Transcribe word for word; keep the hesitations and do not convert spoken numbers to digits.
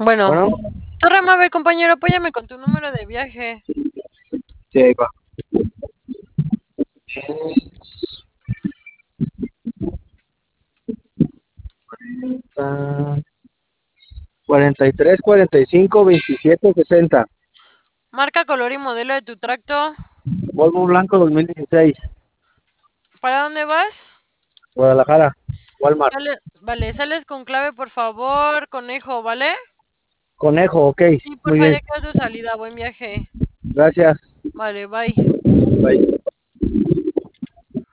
Bueno, Bueno, Torre Mave, compañero, apóyame con tu número de viaje. sí, ahí va. Es cuarenta, cuarenta y tres, cuarenta y cinco, veintisiete, sesenta. Marca, color y modelo de tu tracto. Volvo Blanco dos mil dieciséis. ¿Para dónde vas? Guadalajara. Walmart. Sale- vale, sales con clave, por favor, conejo, ¿vale? Conejo, ok. Sí, Muy porfa, bien. ya queda tu salida. Buen viaje. Gracias. Vale, bye. Bye.